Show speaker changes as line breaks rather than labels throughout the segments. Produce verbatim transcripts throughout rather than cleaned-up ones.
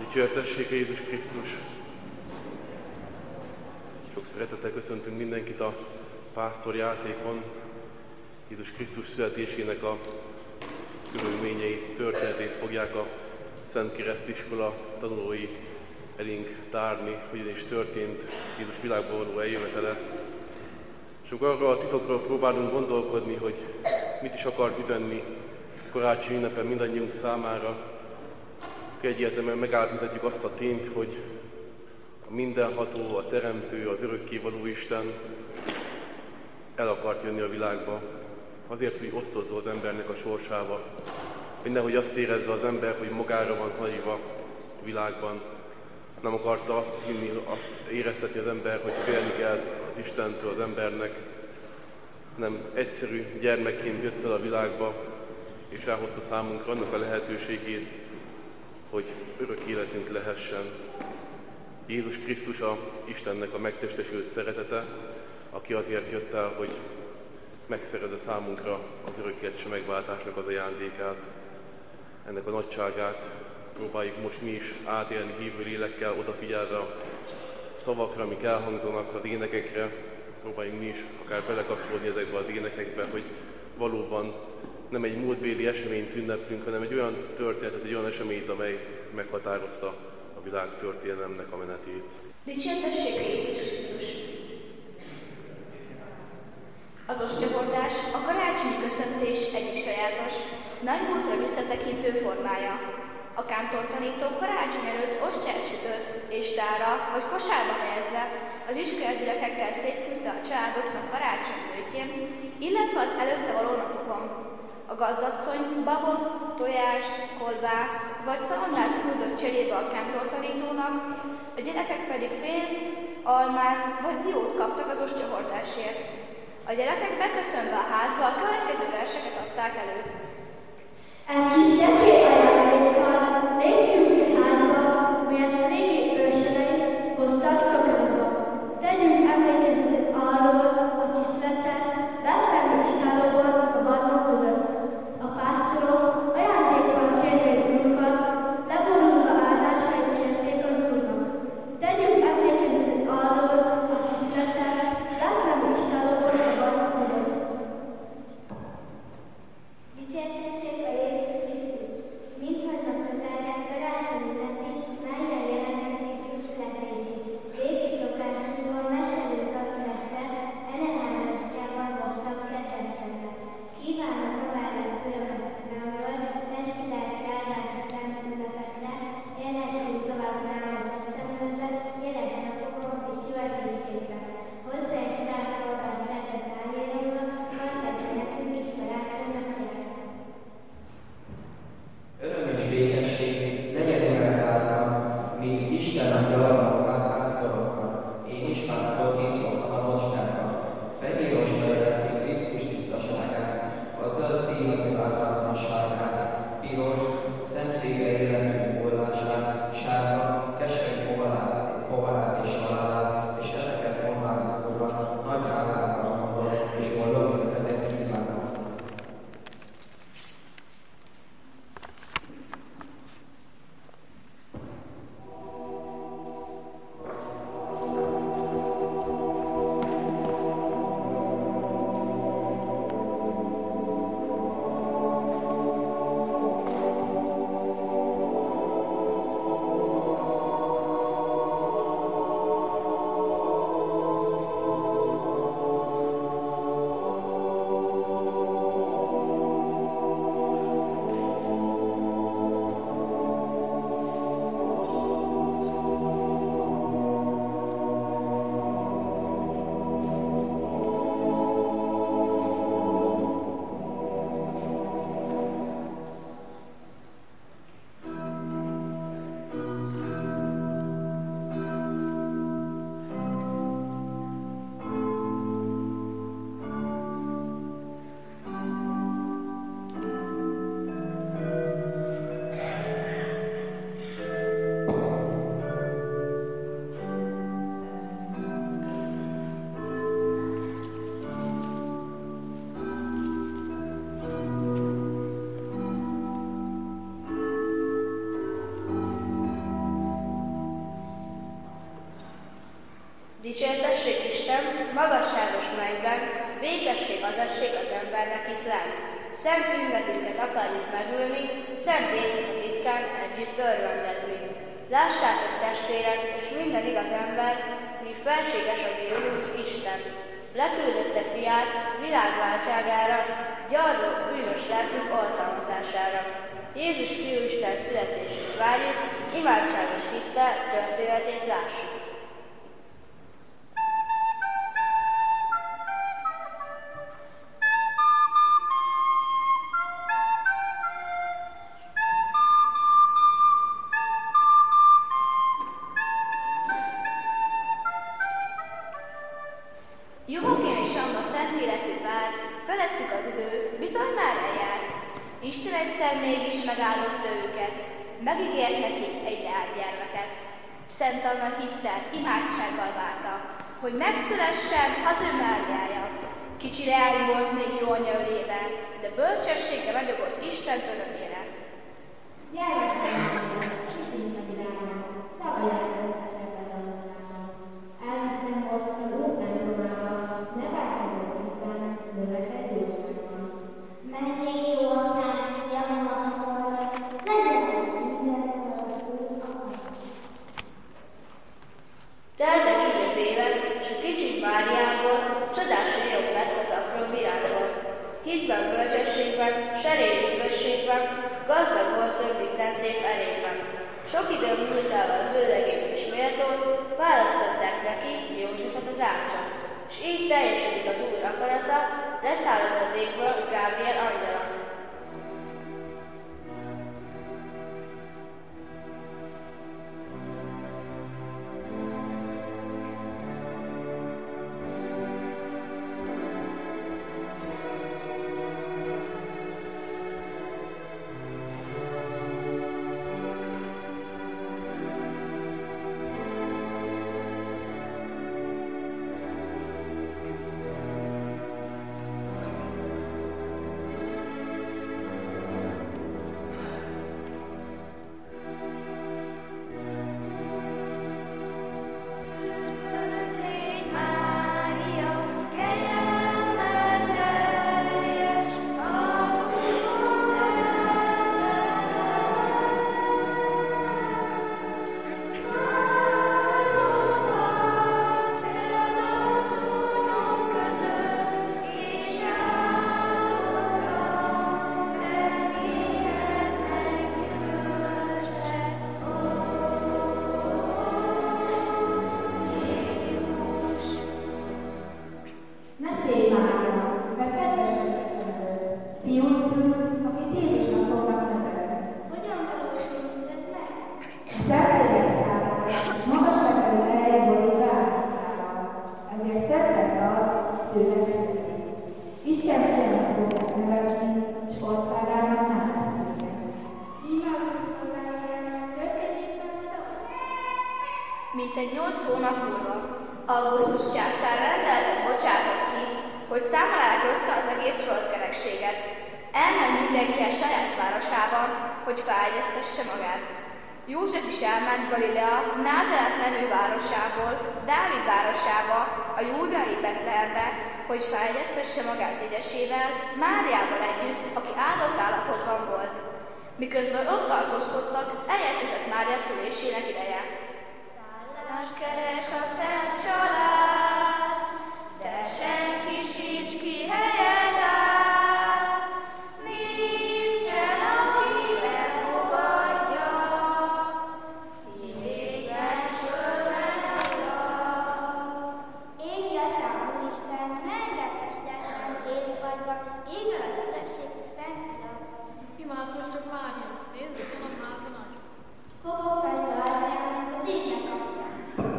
Dicsértessék Jézus Krisztus! Sok szeretettel köszöntünk mindenkit a pásztorjátékon. Jézus Krisztus születésének a körülményeit, történetét fogják a Szent Keresztiskola tanulói elénk tárni, hogyan is történt Jézus világba való eljövetele. És akkor arra a titokról próbálunk gondolkodni, hogy mit is akar üzenni karácsonyi ünnepen mindannyiunk számára. Egyértelműen megállapíthatjuk azt a tényt, hogy a mindenható, a teremtő, az örökkévaló Isten el akart jönni a világba, azért, hogy osztozza az embernek a sorsába, hogy nehogy azt érezze az ember, hogy magára van hagyva a világban. Nem akarta azt hinni, azt éreztetni az ember, hogy félni kell az Istentől az embernek, hanem egyszerű gyermekként jött el a világba, és elhozta számunkra annak a lehetőségét, hogy örök életünk lehessen. Jézus Krisztus a Istennek a megtestesült szeretete, aki azért jött el, hogy megszerezze számunkra az örök élet és a megváltásnak az ajándékát. Ennek a nagyságát próbáljuk most mi is átélni hívő lélekkel, odafigyelve a szavakra, amik elhangzanak, az énekekre. Próbáljunk mi is akár belekapcsolódni ezekbe az énekekbe, hogy valóban nem egy múltbéli eseményt ünneplünk, hanem egy olyan történetet, egy olyan eseményt, amely meghatározta a világ történelemnek a menetét.
Dicsértessék Jézus Krisztus! Az ostyahordás a karácsonyi köszöntés egyik sajátos, nagy múltra visszatekintő formája. A kántortanító karácsony előtt ostját sütött, és tára vagy kosárba helyezve az iskolai gyerekekkel szétküldte a családoknak karácsony bőtjén, illetve az előtte való napokon. A gazdasszony babot, tojást, kolbászt vagy szalonnát küldött cserébe a kántortanítónak, a gyerekek pedig pénzt, almát vagy diót kaptak az ostyahordásért. A gyerekek beköszönve a házba a következő verseket adták elő.
Egy kis csekély ajándékkal léptünk egy házba, mert régi őseink hoztak szokásba. Tegyünk emlékezetet arról, aki született Betlehemi istállóban a barmok között. A pásztorok ajándékkal kérték Úrunkat, leborulva áldásait kérték az Úrnak. Tegyünk emlékezetet arról, aki született Betlehemi istállóban a barmok között.
Dicsértessék a Jézus Krisztus! bölcsesség az embernek itt lent. Szent ünnepünket akarjuk megülni, szent éjszaka titkán együtt örvendezni. Lássátok, testvérek, és minden igaz ember, mi felséges a mi Urunk Isten. Leküldötte fiát világváltságára, gyarló bűnös lelkünk oltalmazására. Jézus fiúisten születését várjuk, imádságos hittel történetét lássuk.
Johókém és Anna szent életű pár, felettük az idő, bizony már eljárt. Isten egyszer mégis megáldotta őket, megígért nekik egy leánygyermeket. Szent Anna hittel, imádsággal várta, hogy megszülessen az ő Máriája. Kicsi leány volt még jó anya ölében, de bölcsességgel ragyogott Isten örömére.
Gyermekem, kicsit a világban, tavaly a szervezetben. Elviszem most az útnemrónával, ne várhatod után, növeked jóságban. Menjél jó aztán, javannak akarnak, legyen mindenkor az úr akar.
Teltek így az évek, és a kicsi Máriából csodás rajok lett az apró virágból. Hitben, bölcsességben, serény üdvösségben, gazdag volt több minden szép elégben. Sok idő múltával vőlegényt és méltót választották neki Józsefet az ácsot, és így teljesedik az Úr akarata, leszállott az égből Gábriel angyala.
Mintegy nyolc hónap múlva Augustus császár rendeletet bocsátott ki, hogy számolják össze az egész földkerekséget. Elment mindenki a saját városába, hogy feljegyeztesse magát. József is elment Galilea Názáret nevű városából, Dávid városába, a júdeai Betlehembe, hogy feljegyeztesse magát jegyesével, Máriával együtt, aki áldott állapotban volt. Miközben ott tartózkodtak, elérkezett Mária szülésének ideje. Szállást keres a szent család, de senki sincs ki helyet áll. Nincsen, aki befogadja, égben sörben adja.
Égi Atyám, Úristen, ne engedd, hogy hidegben, téli fagyban, ég el a szülességű szent fiam.
Imádkozz csak, Mária, nézd, ott van a házon agy.
Kopogtasd a ajtaján, az égnek kapján.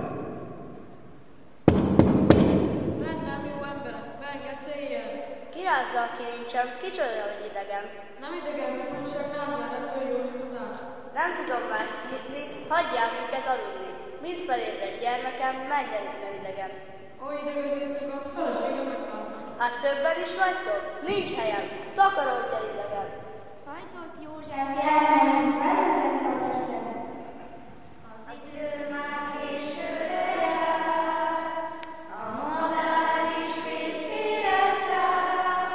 Betlém, jó emberek, beengedsz éjjel.
Kirázza a kilincsem, kicsoda, hogy idegen.
Nem idegen rokonság, Názáretből József az ács.
Nem tudom már hitni, hagyjál minket aludni. Mind felébred gyermekem, menjen innen idegen.
Ó, ideg az éjszaka, a feleségem megfáznak.
Hát többen is vagytok? Nincs helyem, takarodj el idegen.
Hajtott József, jelmenünk velünk ezt a testet.
Az idő már későre jár, a madár is vészére száll.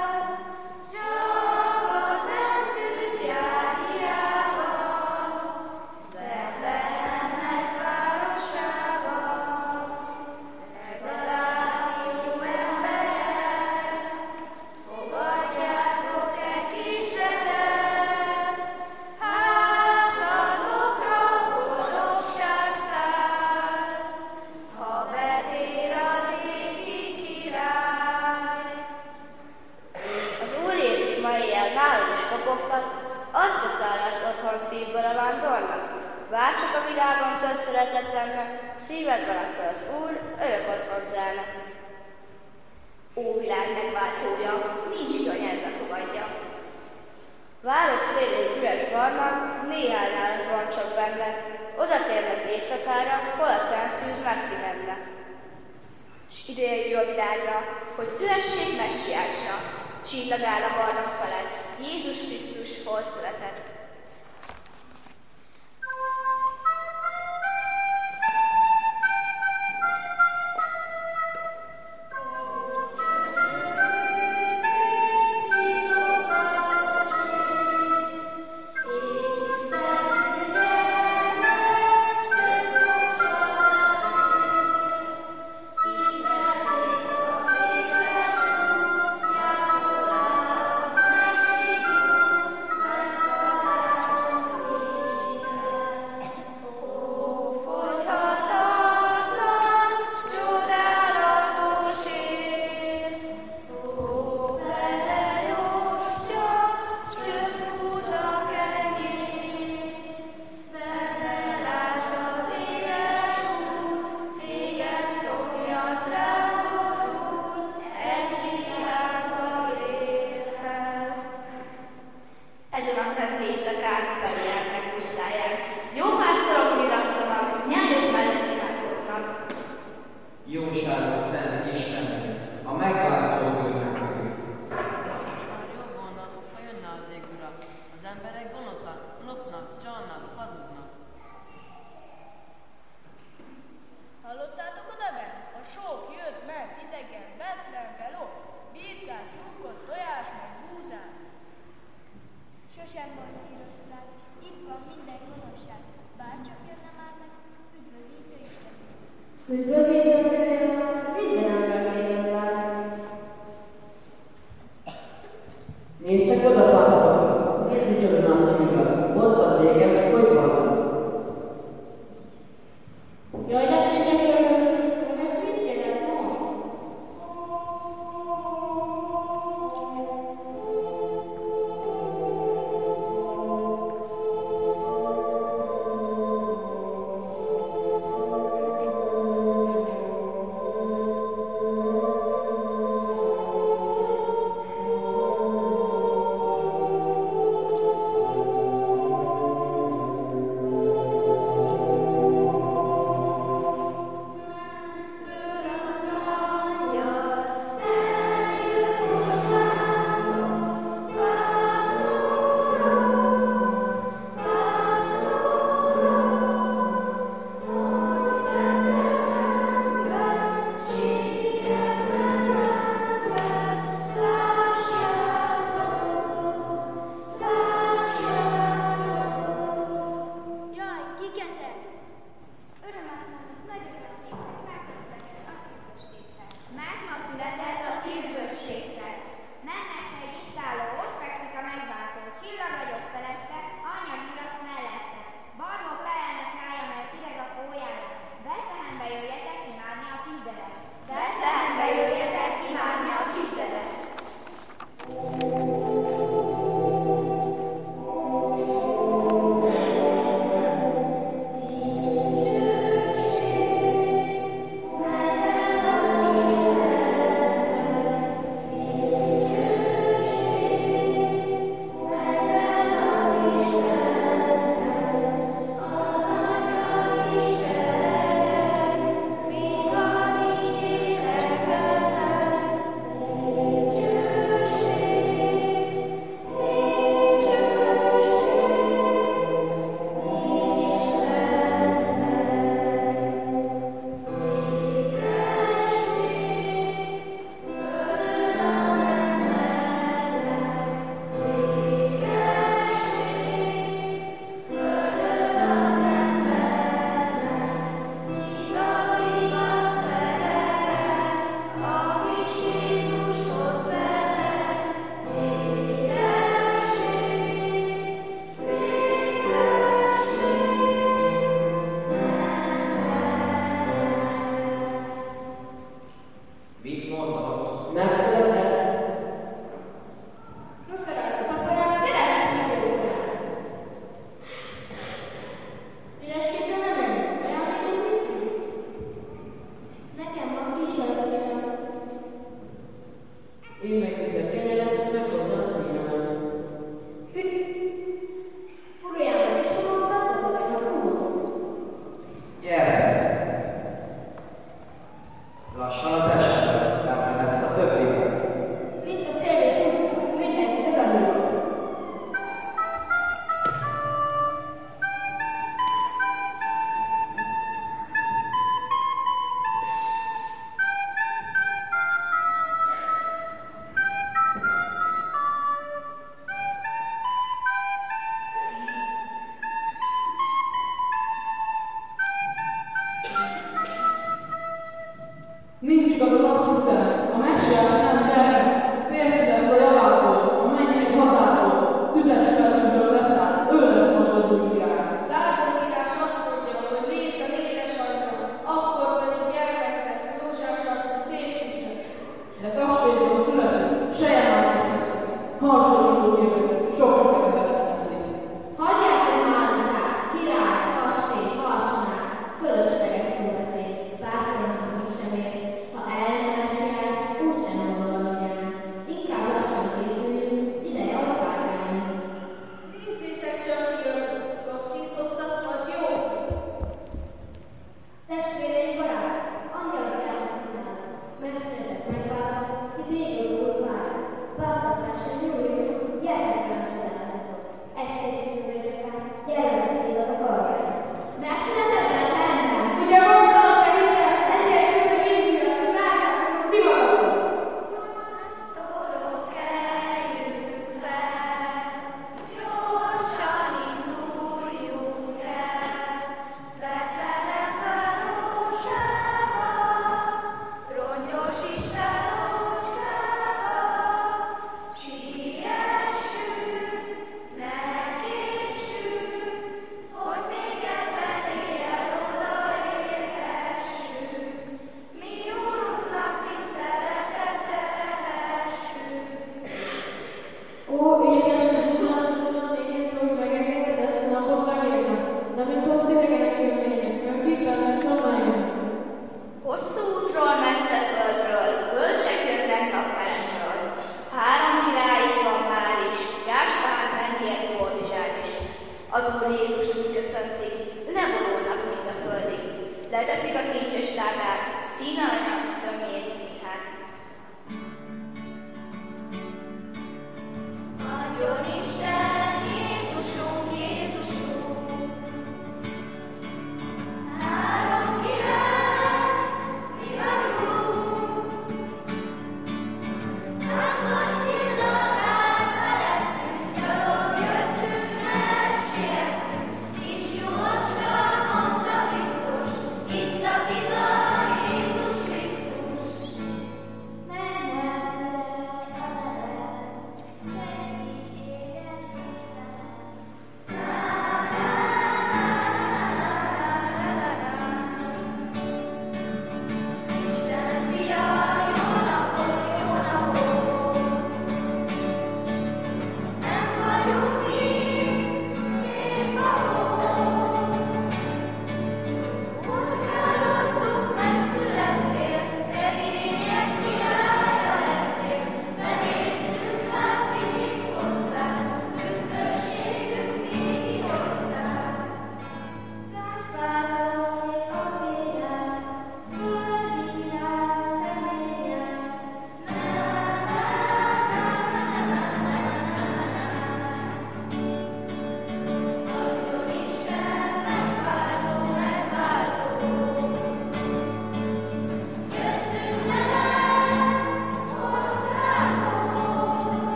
torna. Bár csak a világon több szeretet lenne, szívedben akkor az Úr örök otthon zelne.
Ó világ megváltója, nincs ki a nyelvbe fogadja.
Város szélén üres barlang, néhány állat van csak benne, oda térnek éjszakára, hol a szenszűz megpihenne.
S ideje jöjj a világra, hogy szülessék messiásra, csillag áll a barlang felett, Jézus Krisztus hol született.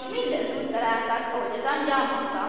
és mindent úgy találták, ahogy az angyal mondta.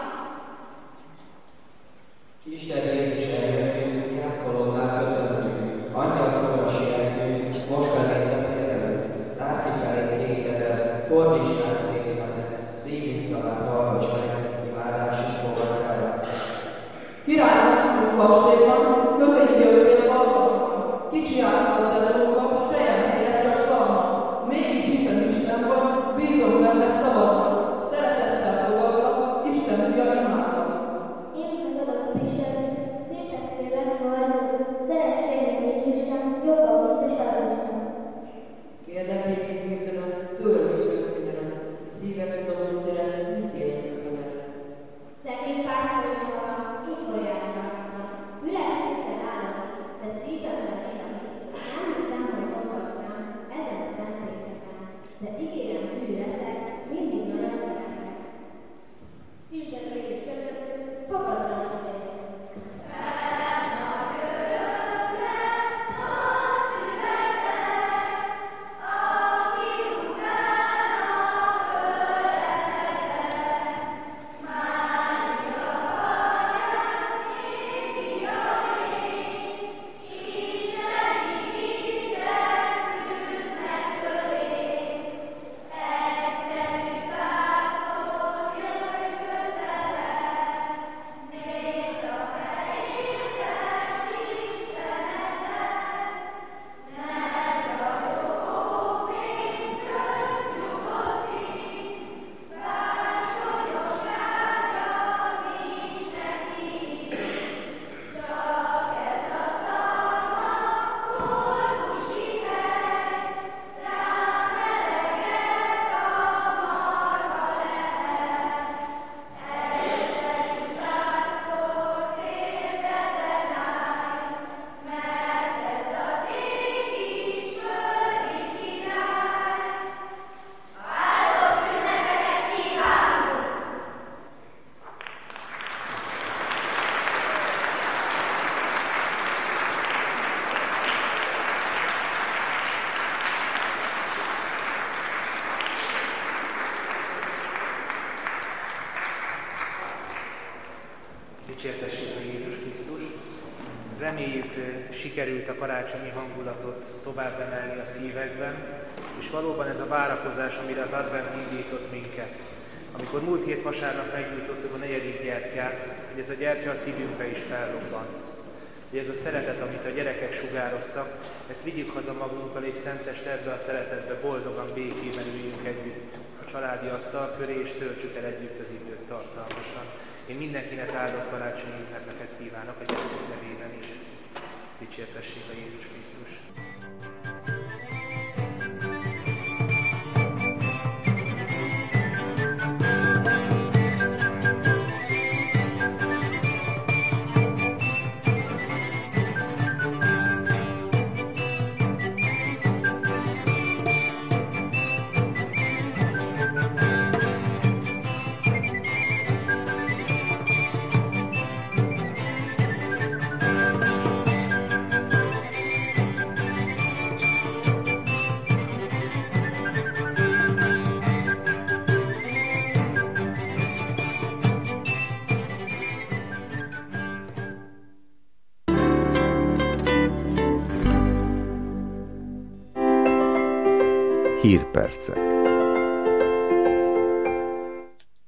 Isten Jézus eljöttünk, jászolódnál köszöntünk, angyal szóra sietünk, most elégtem félelünk, tárki felé kékezel, fordíts ránk szép szemet, szívünk szavát hallgass meg, imádásunk fogadjára.
Királynak kastélyban, közény györgyél valóban, kicsi áztat tettóban, sejem helyett csak szalma. Mégis hiszen Isten vagy, bízom benned szabadnak, szeretettel fogadlak, Isten fia imádlak.
Én fogadok viselni, szépet kérlek hajlod, szeress engem Jézusnak, jobban, mint a sarkosnak.
Kérlek én küzdenem, tőlem is megküzdenem, szívem tudom, hogy szeret, mit érjek veled.
Szegény pásztornyom van, így hallják rajta. Üres kétszer állok, de szívemben élem. Nem hittem, hogy gondolsz rám, ezen a szent részeken. De ígérem, hű leszek, mindig nagyon szeretek.
Isten Jézus köszöntő, fogadalmat tegyek.
Dicsértessék a Jézus Krisztus! Reméljük, sikerült a karácsonyi hangulatot tovább emelni a szívekben, és valóban ez a várakozás, amire az advent indított minket. Amikor múlt hét vasárnap meggyújtottuk a negyedik gyertyát, hogy ez a gyertya a szívünkbe is felrobbant. Hogy ez a szeretet, amit a gyerekek sugároztak, ezt vigyük haza magunkkal, és szenteste ebbe a szeretetbe boldogan, békében üljünk együtt a családi asztal köré, és töltsük el együtt az időt tartalmasan. Én mindenkinek áldott karácsonyi ünnepeket kívánok a gyerekek nevében is. Dicsértessék a Jézus Krisztus!
Hírpercek.